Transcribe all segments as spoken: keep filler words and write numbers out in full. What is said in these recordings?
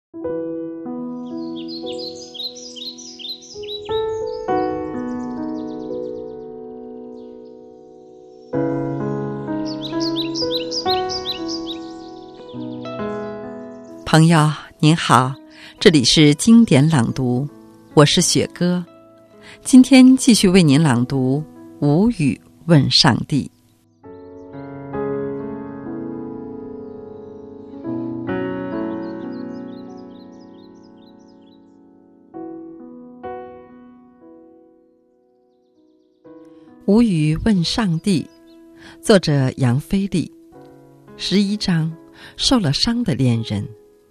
朋友您好，这里是经典朗读，我是雪歌。今天继续为您朗读《无语问上帝》。无语问上帝，作者杨飞利。十一章，受了伤的恋人。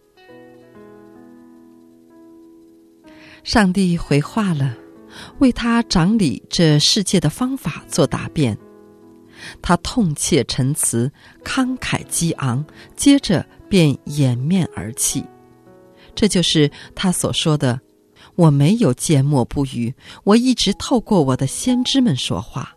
上帝回话了，为他掌理这世界的方法做答辩。他痛切陈词，慷慨激昂，接着便掩面而泣。这就是他所说的，我没有缄默不语，我一直透过我的先知们说话。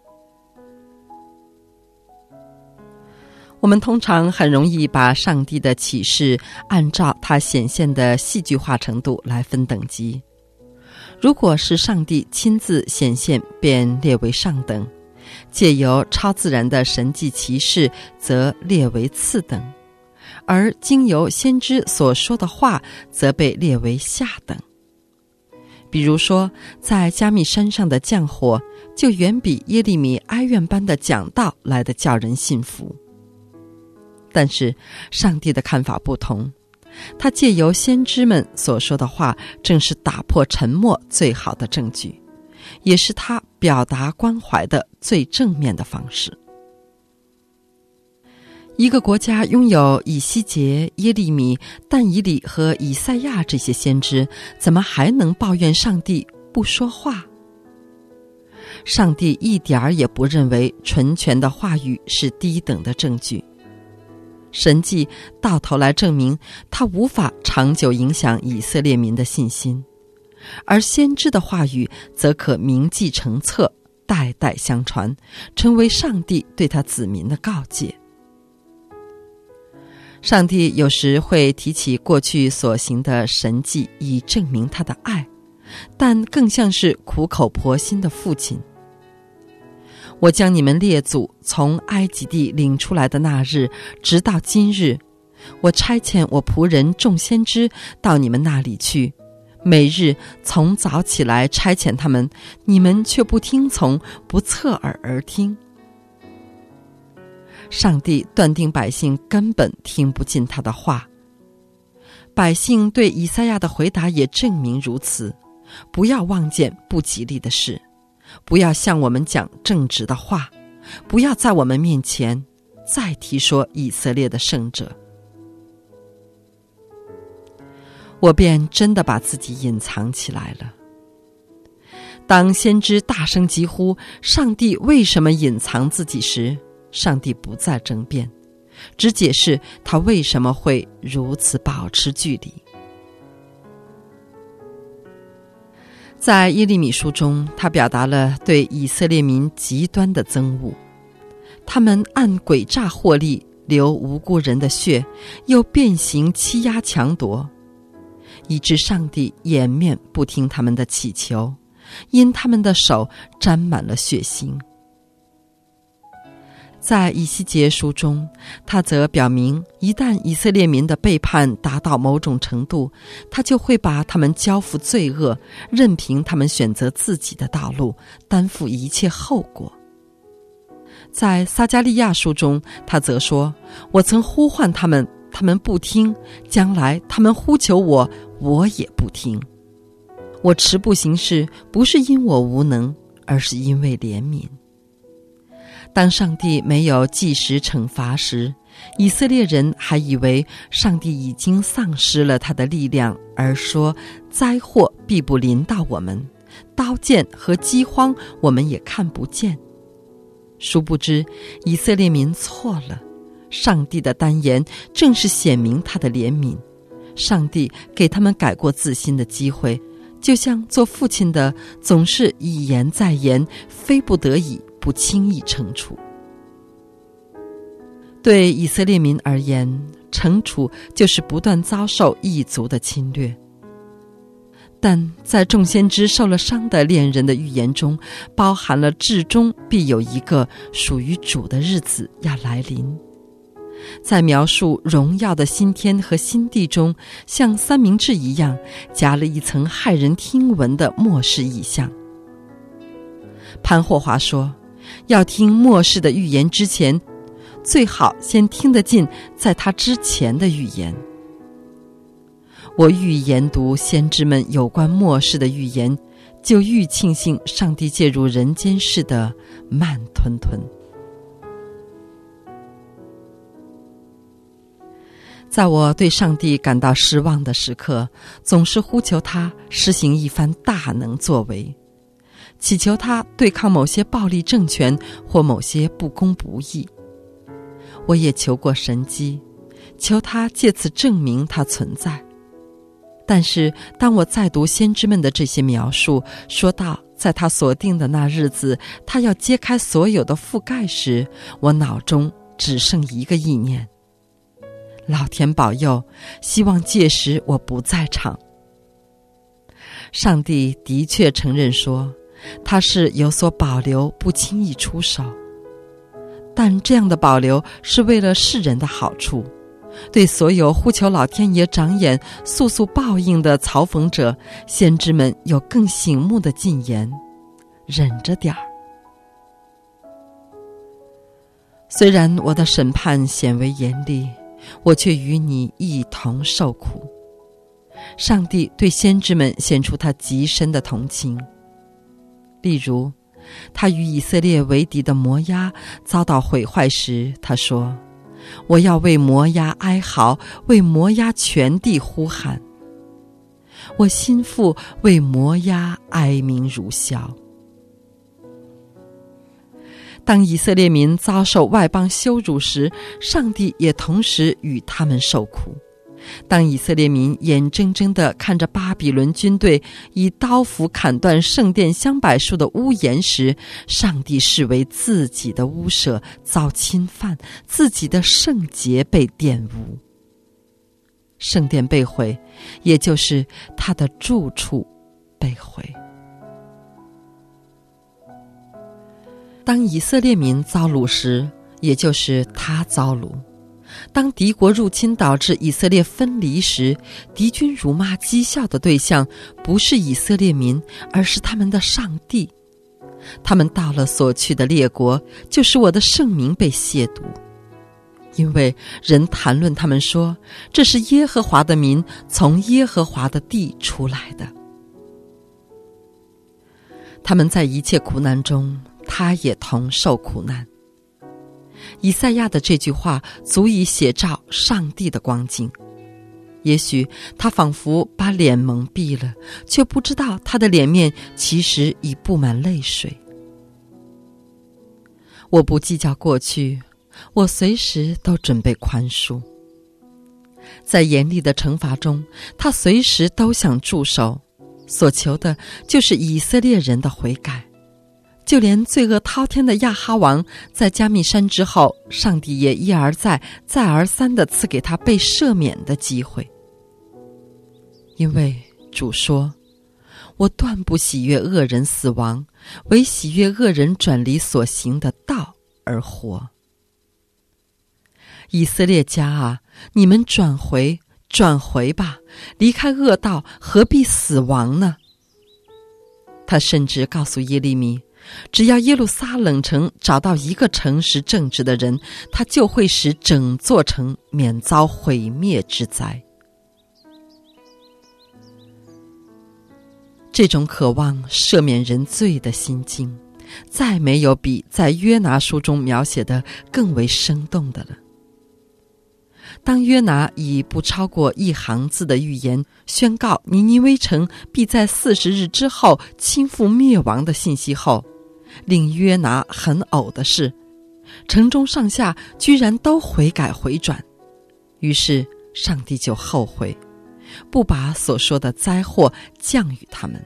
我们通常很容易把上帝的启示按照他显现的戏剧化程度来分等级。如果是上帝亲自显现，便列为上等；借由超自然的神迹奇事，则列为次等；而经由先知所说的话，则被列为下等。比如说，在加密山上的降火，就远比耶利米哀怨般的讲道来得叫人信服。但是上帝的看法不同，他借由先知们所说的话，正是打破沉默最好的证据，也是他表达关怀的最正面的方式。一个国家拥有以西结、耶利米、但以理和以赛亚这些先知，怎么还能抱怨上帝不说话？上帝一点儿也不认为纯全的话语是低等的证据。神迹到头来证明他无法长久影响以色列民的信心，而先知的话语则可铭记成册，代代相传，成为上帝对他子民的告诫。上帝有时会提起过去所行的神迹以证明他的爱，但更像是苦口婆心的父亲。我将你们列祖从埃及地领出来的那日，直到今日，我差遣我仆人众先知到你们那里去，每日从早起来差遣他们，你们却不听从，不侧耳而听。上帝断定百姓根本听不进他的话，百姓对以赛亚的回答也证明如此。不要望见不吉利的事，不要向我们讲正直的话，不要在我们面前再提说以色列的圣者。我便真的把自己隐藏起来了。当先知大声疾呼上帝为什么隐藏自己时，上帝不再争辩，只解释他为什么会如此保持距离。在耶利米书中，他表达了对以色列民极端的憎恶，他们按诡诈获利，流无辜人的血，又变形欺压强夺，以致上帝掩面不听他们的祈求，因他们的手沾满了血腥。在以西结书中，他则表明，一旦以色列民的背叛达到某种程度，他就会把他们交付罪恶，任凭他们选择自己的道路，担负一切后果。在撒迦利亚书中，他则说，我曾呼唤他们，他们不听，将来他们呼求我，我也不听。我迟步行事，不是因我无能，而是因为怜悯。当上帝没有即时惩罚时，以色列人还以为上帝已经丧失了他的力量，而说灾祸必不临到我们，刀剑和饥荒我们也看不见。殊不知以色列民错了，上帝的单言正是显明他的怜悯，上帝给他们改过自新的机会，就像做父亲的总是一言再言，非不得已不轻易惩处。 对以色列民而言，惩处就是不断遭受异族的侵略。但在众先知受了伤的恋人的预言中，包含了至终必有一个属于主的日子要来临。在描述荣耀的新天和新地中，像三明治一样夹了一层骇人听闻的末世意象。潘霍华说，要听末世的预言之前，最好先听得进在他之前的预言。我愈研读先知们有关末世的预言，就愈庆幸上帝介入人间事的慢吞吞。在我对上帝感到失望的时刻，总是呼求他施行一番大能作为，祈求他对抗某些暴力政权或某些不公不义。我也求过神迹，求他借此证明他存在。但是当我再读先知们的这些描述，说到在他所定的那日子，他要揭开所有的覆盖时，我脑中只剩一个意念：老天保佑，希望届时我不在场。上帝的确承认说，他是有所保留，不轻易出手，但这样的保留是为了世人的好处。对所有呼求老天爷长眼、速速报应的嘲讽者，先知们有更醒目的禁言：忍着点儿。虽然我的审判显为严厉，我却与你一同受苦。上帝对先知们显出他极深的同情。例如，他与以色列为敌的摩押遭到毁坏时，他说：我要为摩押哀嚎，为摩押全地呼喊。我心腹为摩押哀鸣如箫。当以色列民遭受外邦羞辱时，上帝也同时与他们受苦。当以色列民眼睁睁地看着巴比伦军队以刀斧砍断圣殿香柏树的屋檐时，上帝视为自己的屋舍遭侵犯，自己的圣洁被玷污。圣殿被毁，也就是他的住处被毁。当以色列民遭掳时，也就是他遭掳。当敌国入侵导致以色列分离时，敌军辱骂讥笑的对象不是以色列民，而是他们的上帝。他们到了所去的列国，就使我的圣名被亵渎，因为人谈论他们说，这是耶和华的民，从耶和华的地出来的。他们在一切苦难中，他也同受苦难。以赛亚的这句话足以写照上帝的光景。也许他仿佛把脸蒙蔽了，却不知道他的脸面其实已布满泪水。我不计较过去，我随时都准备宽恕。在严厉的惩罚中，他随时都想驻守，所求的就是以色列人的悔改。就连罪恶滔天的亚哈王在加密山之后，上帝也一而再再而三地赐给他被赦免的机会。因为主说，我断不喜悦恶人死亡，唯喜悦恶人转离所行的道而活。以色列家啊，你们转回转回吧，离开恶道，何必死亡呢？他甚至告诉耶利米，只要耶路撒冷城找到一个诚实正直的人，他就会使整座城免遭毁灭之灾。这种渴望赦免人罪的心境，再没有比在约拿书中描写的更为生动的了。当约拿以不超过一行字的预言宣告尼尼微城必在四十日之后倾覆灭亡的信息后，令约拿很呕的是，城中上下居然都悔改回转。于是上帝就后悔，不把所说的灾祸降与他们。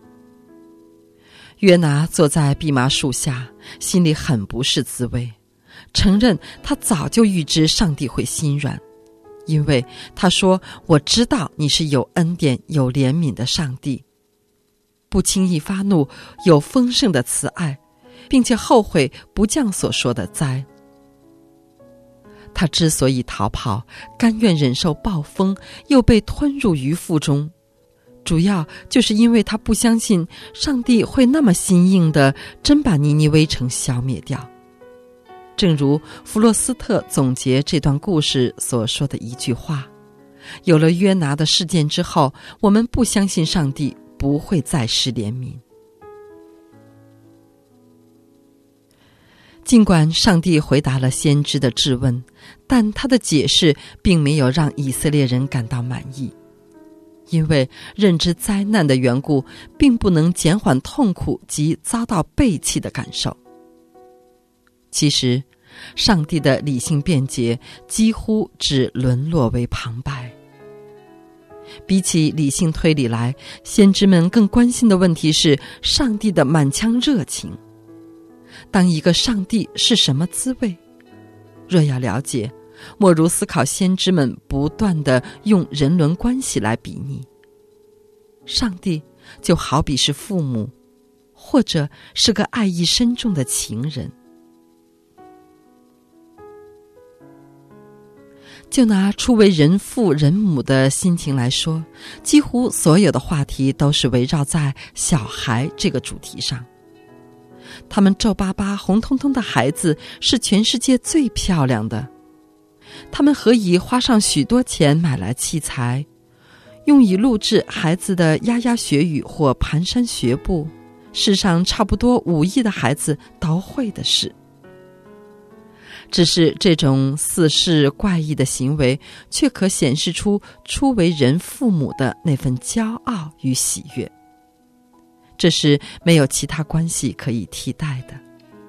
约拿坐在蓖麻树下，心里很不是滋味。 承认他早就预知上帝会心软，因为他说：我知道你是有恩典有怜悯的上帝，不轻易发怒，有丰盛的慈爱，并且后悔不降所说的灾。他之所以逃跑，甘愿忍受暴风，又被吞入鱼腹中，主要就是因为他不相信上帝会那么心硬地真把尼尼微城消灭掉。正如弗洛斯特总结这段故事所说的一句话：有了约拿的事件之后，我们不相信上帝不会再施怜悯。尽管上帝回答了先知的质问，但他的解释并没有让以色列人感到满意，因为认知灾难的缘故，并不能减缓痛苦及遭到背弃的感受。其实，上帝的理性辩解几乎只沦落为旁白。比起理性推理来，先知们更关心的问题是上帝的满腔热情。当一个上帝是什么滋味？若要了解，莫如思考先知们不断地用人伦关系来比拟。上帝就好比是父母，或者是个爱意深重的情人。就拿初为人父人母的心情来说，几乎所有的话题都是围绕在小孩这个主题上。他们皱巴巴红彤彤的孩子是全世界最漂亮的，他们何以花上许多钱买来器材，用以录制孩子的牙牙学语或蹒跚学步，世上差不多五亿的孩子都会的事。只是这种似是怪异的行为，却可显示出初为人父母的那份骄傲与喜悦，这是没有其他关系可以替代的。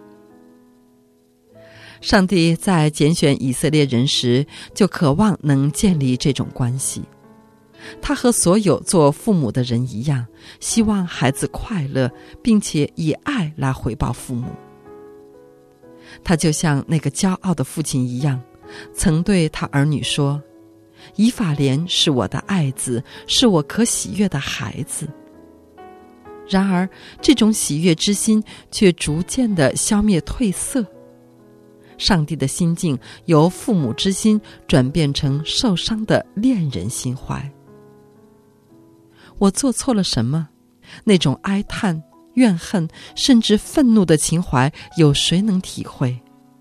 上帝在拣选以色列人时，就渴望能建立这种关系。他和所有做父母的人一样，希望孩子快乐，并且以爱来回报父母。他就像那个骄傲的父亲一样，曾对他儿女说：以法莲是我的爱子，是我可喜悦的孩子。然而这种喜悦之心却逐渐地消灭褪色，上帝的心境由父母之心转变成受伤的恋人心怀。我做错了什么？那种哀叹、怨恨甚至愤怒的情怀，有谁能体会？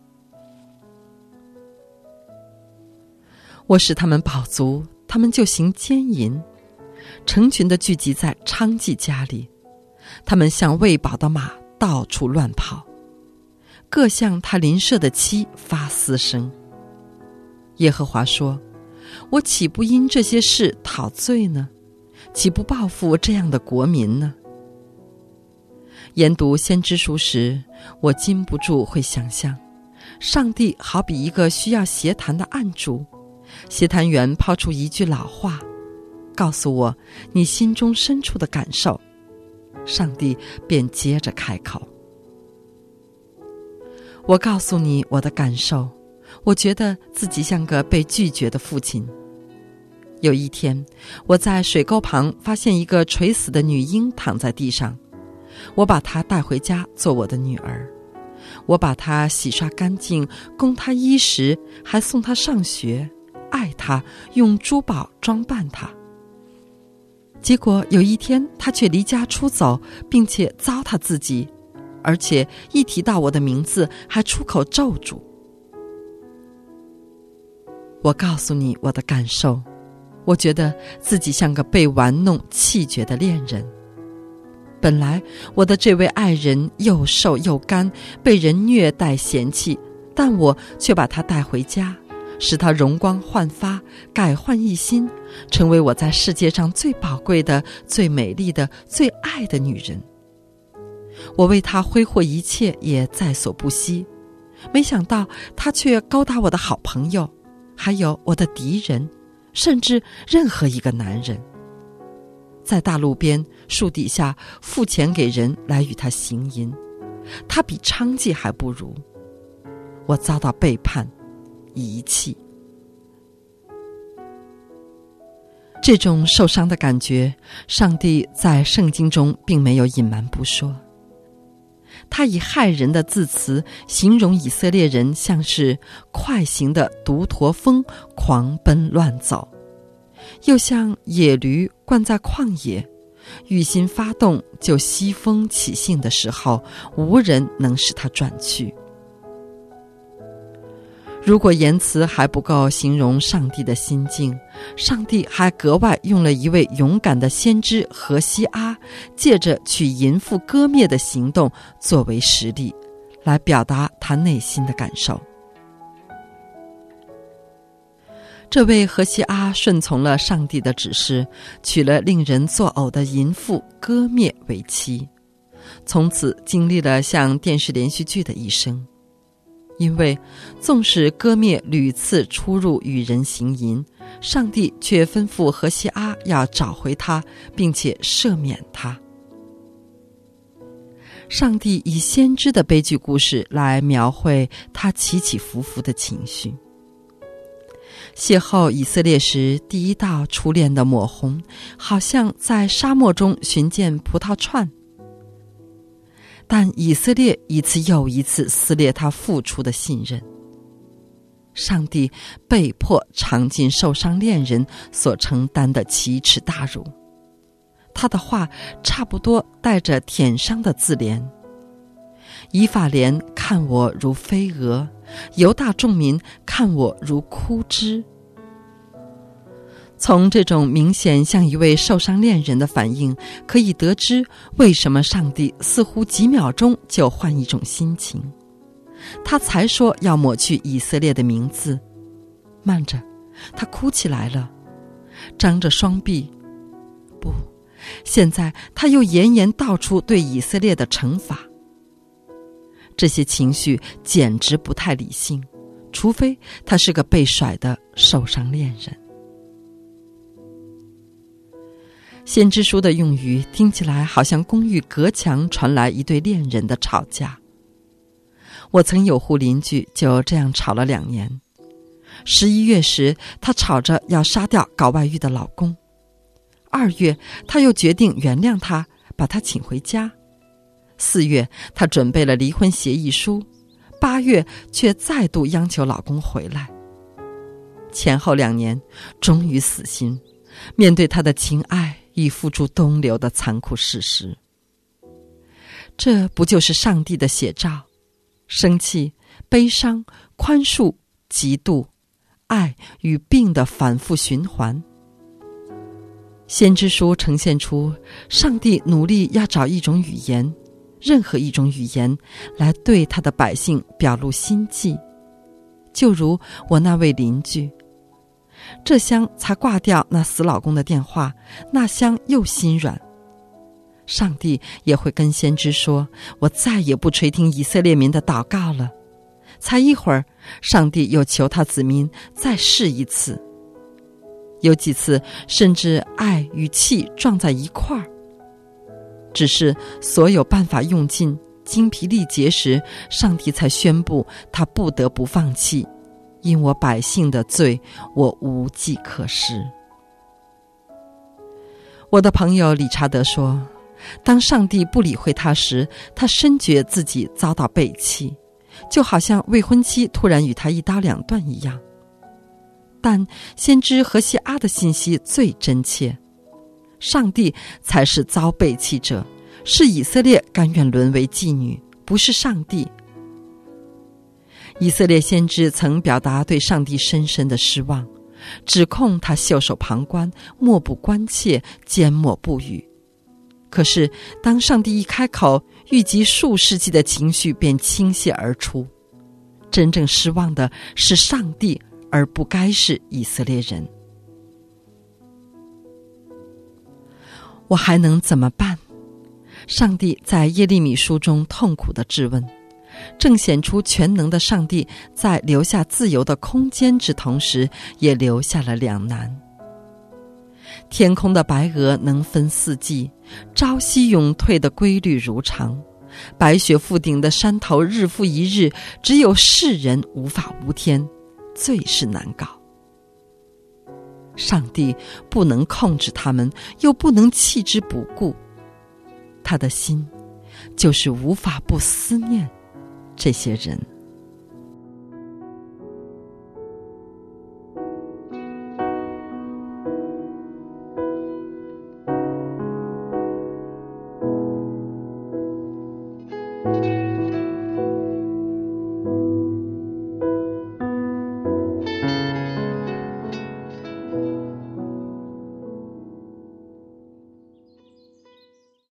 我使他们饱足，他们就行奸淫，成群地聚集在娼妓家里，他们像喂饱的马到处乱跑，各向他邻舍的妻发私声。耶和华说：我岂不因这些事讨罪呢？岂不报复这样的国民呢？研读先知书时，我禁不住会想象，上帝好比一个需要协谈的案主，协谈员抛出一句老话，告诉我你心中深处的感受，上帝便接着开口。我告诉你我的感受，我觉得自己像个被拒绝的父亲。有一天，我在水沟旁发现一个垂死的女婴躺在地上，我把她带回家做我的女儿，我把她洗刷干净，供她衣食，还送她上学，爱她，用珠宝装扮她。结果有一天，她却离家出走，并且糟蹋自己，而且一提到我的名字，还出口咒诅。我告诉你我的感受，我觉得自己像个被玩弄气绝的恋人。本来我的这位爱人又瘦又干，被人虐待嫌弃，但我却把她带回家，使她容光焕发，改换一新，成为我在世界上最宝贵的、最美丽的、最爱的女人。我为她挥霍一切也在所不惜，没想到她却勾搭我的好朋友，还有我的敌人，甚至任何一个男人，在大路边树底下付钱给人来与他行淫，他比娼妓还不如。 我遭到背叛、遗弃。这种受伤的感觉，上帝在圣经中并没有隐瞒不说。他以骇人的字词形容以色列人像是快行的独驼峰狂奔乱走，又像野驴灌在旷野，雨心发动就西风起兴的时候，无人能使它转去。如果言辞还不够形容上帝的心境，上帝还格外用了一位勇敢的先知何西阿，借着去淫妇割灭的行动作为实例，来表达他内心的感受。这位何西阿顺从了上帝的指示，娶了令人作呕的淫妇割灭为妻，从此经历了像电视连续剧的一生。因为纵使割灭屡次出入与人行淫，上帝却吩咐何西阿要找回他，并且赦免他。上帝以先知的悲剧故事来描绘他起起伏伏的情绪。邂逅以色列时，第一道初恋的抹红，好像在沙漠中寻见葡萄串。但以色列一次又一次撕裂他付出的信任，上帝被迫尝尽受伤恋人所承担的奇耻大辱。他的话差不多带着舔伤的自怜：以法莲看我如飞蛾，犹大众民看我如枯枝。从这种明显像一位受伤恋人的反应，可以得知为什么上帝似乎几秒钟就换一种心情。他才说要抹去以色列的名字，慢着，他哭起来了，张着双臂。不，现在他又严严道出对以色列的惩罚。这些情绪简直不太理性，除非他是个被甩的受伤恋人。先知书的用语听起来好像公寓隔墙传来一对恋人的吵架。我曾有户邻居就这样吵了两年。十一月时，她吵着要杀掉搞外遇的老公；二月，她又决定原谅他，把他请回家；四月，她准备了离婚协议书；八月，却再度央求老公回来。前后两年，终于死心，面对他的情爱已付诸东流的残酷事实。这不就是上帝的写照？生气、悲伤、宽恕、嫉妒、爱与病的反复循环。先知书呈现出上帝努力要找一种语言，任何一种语言，来对他的百姓表露心迹。就如我那位邻居，这厢才挂掉那死老公的电话，那厢又心软。上帝也会跟先知说，我再也不垂听以色列民的祷告了。才一会儿，上帝又求他子民再试一次。有几次甚至爱与气撞在一块儿。只是所有办法用尽，精疲力竭时，上帝才宣布他不得不放弃，因我百姓的罪，我无计可施。我的朋友理查德说，当上帝不理会他时，他深觉自己遭到背弃，就好像未婚妻突然与他一刀两断一样。但先知何西阿的信息最真切，上帝才是遭背弃者，是以色列甘愿沦为妓女，不是上帝。以色列先知曾表达对上帝深深的失望，指控他袖手旁观，漠不关切，缄默不语。可是当上帝一开口，郁积数世纪的情绪便倾泻而出。真正失望的是上帝，而不该是以色列人。我还能怎么办？上帝在耶利米书中痛苦地质问，正显出全能的上帝在留下自由的空间之同时，也留下了两难。天空的白鹅能分四季，朝夕涌退的规律如常， 白雪覆顶的山头日复一日，只有世人无法无天，最是难搞。上帝不能控制他们，又不能弃之不顾，他的心就是无法不思念这些人。